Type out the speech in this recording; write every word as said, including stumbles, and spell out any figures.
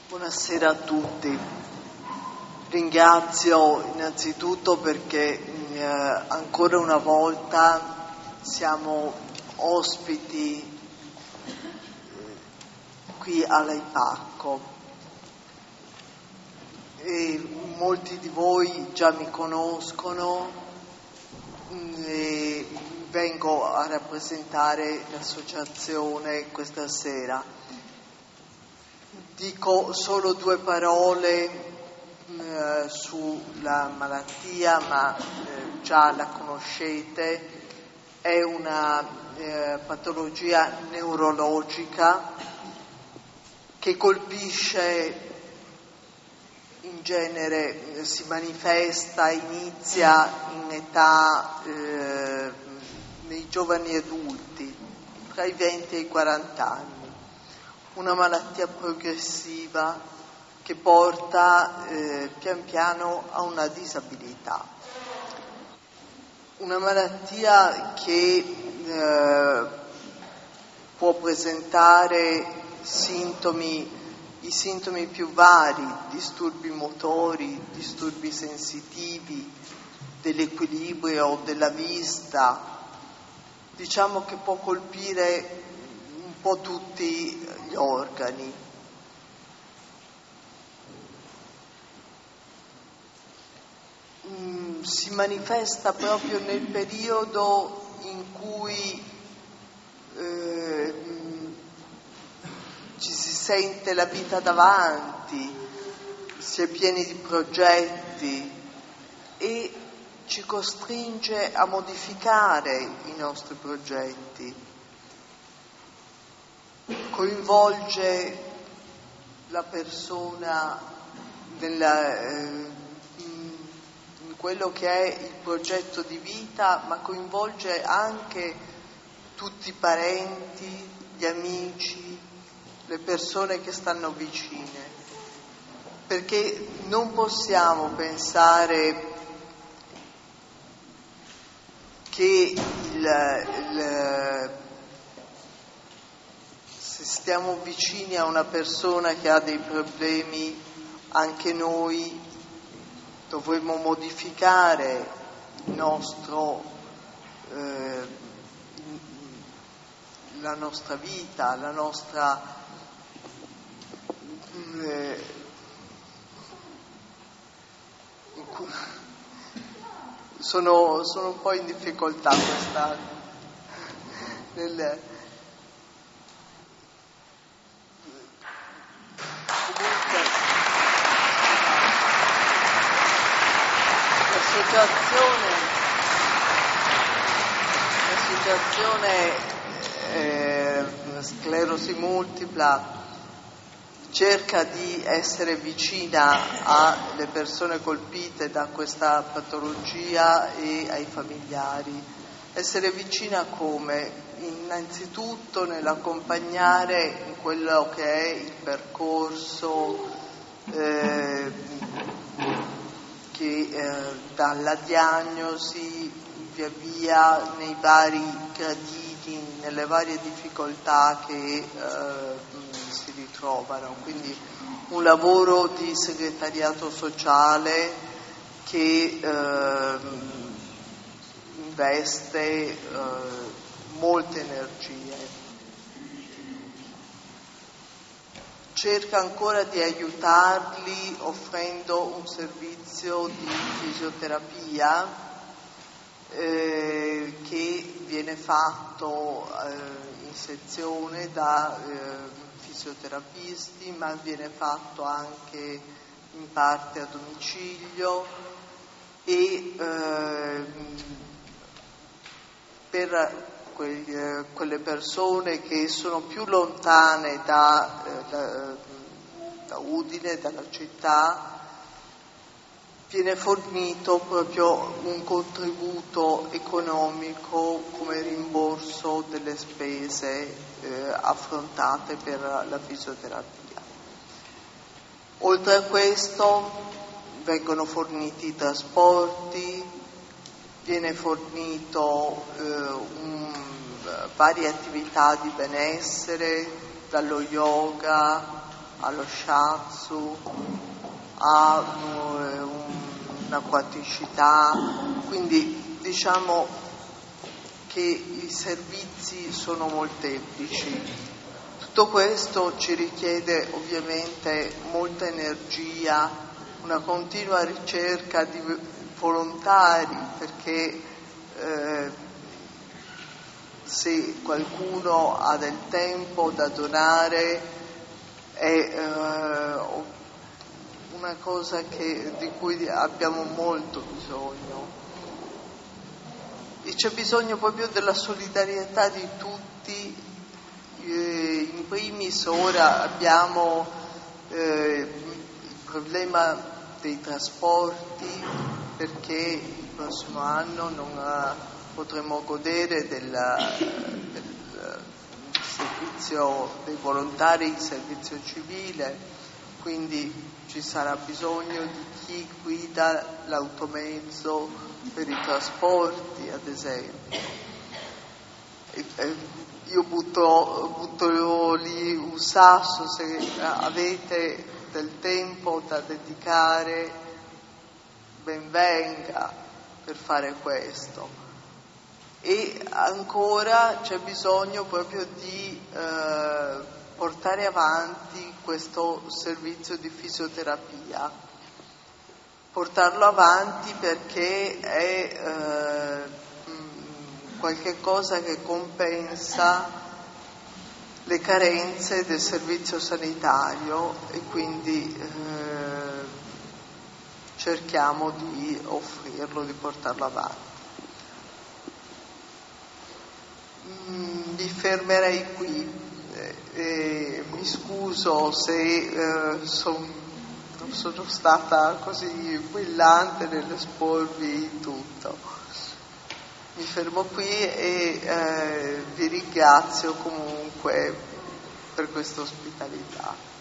Buonasera a tutti. Ringrazio innanzitutto perché eh, ancora una volta siamo ospiti eh, qui all'Aipacco e molti di voi già mi conoscono e vengo a rappresentare l'associazione questa sera. Dico solo due parole eh, sulla malattia, ma eh, già la conoscete. È una eh, patologia neurologica che colpisce, in genere si manifesta, inizia in età eh, nei giovani adulti, tra i venti e i quaranta anni. Una malattia progressiva che porta eh, pian piano a una disabilità. Una malattia che eh, può presentare sintomi, i sintomi più vari, disturbi motori, disturbi sensitivi, dell'equilibrio, della vista. Diciamo che può colpire un po' tutti gli organi. Mm, si manifesta proprio nel periodo in cui eh, ci si sente la vita davanti, si è pieni di progetti e ci costringe a modificare i nostri progetti. Coinvolge la persona nella, eh, in quello che è il progetto di vita, ma coinvolge anche tutti i parenti, gli amici, le persone che stanno vicine, perché non possiamo pensare che il, il se stiamo vicini a una persona che ha dei problemi, anche noi dovremmo modificare il nostro, eh, la nostra vita, la nostra eh, sono, sono un po' in difficoltà quest'anno nel L'associazione, l'associazione eh, Sclerosi Multipla cerca di essere vicina alle persone colpite da questa patologia e ai familiari. Essere vicina come? Innanzitutto nell'accompagnare in quello che è il percorso eh, che eh, dalla diagnosi via via nei vari gradini, nelle varie difficoltà che eh, si ritrovano. Quindi un lavoro di segretariato sociale che eh, investe eh, molte energie. Cerca ancora di aiutarli offrendo un servizio di fisioterapia eh, che viene fatto eh, in sezione da eh, fisioterapisti, ma viene fatto anche in parte a domicilio e eh, per quelle persone che sono più lontane da, da, da Udine, dalla città, viene fornito proprio un contributo economico come rimborso delle spese eh, affrontate per la fisioterapia. Oltre a questo vengono forniti i trasporti, viene fornito eh, un varie attività di benessere, dallo yoga, allo shiatsu, ha un'acquaticità, quindi diciamo che i servizi sono molteplici. Tutto questo ci richiede ovviamente molta energia, una continua ricerca di volontari, perché eh, se qualcuno ha del tempo da donare è eh, una cosa che, di cui abbiamo molto bisogno. E c'è bisogno proprio della solidarietà di tutti. Eh, in primis ora abbiamo eh, il problema dei trasporti, perché il prossimo anno non ha, potremo godere della, del servizio dei volontari, il servizio civile, quindi ci sarà bisogno di chi guida l'automezzo per i trasporti, ad esempio. E, e, io butto, butto lì un sasso, se avete del tempo da dedicare, ben venga per fare questo. E ancora c'è bisogno proprio di eh, portare avanti questo servizio di fisioterapia, portarlo avanti perché è eh, qualche cosa che compensa le carenze del servizio sanitario, e quindi eh, cerchiamo di offrirlo, di portarlo avanti. Mm, mi fermerei qui, eh, eh, mi scuso se eh, son, non sono stata così brillante nell'esporvi tutto. Mi fermo qui e eh, vi ringrazio comunque per questa ospitalità.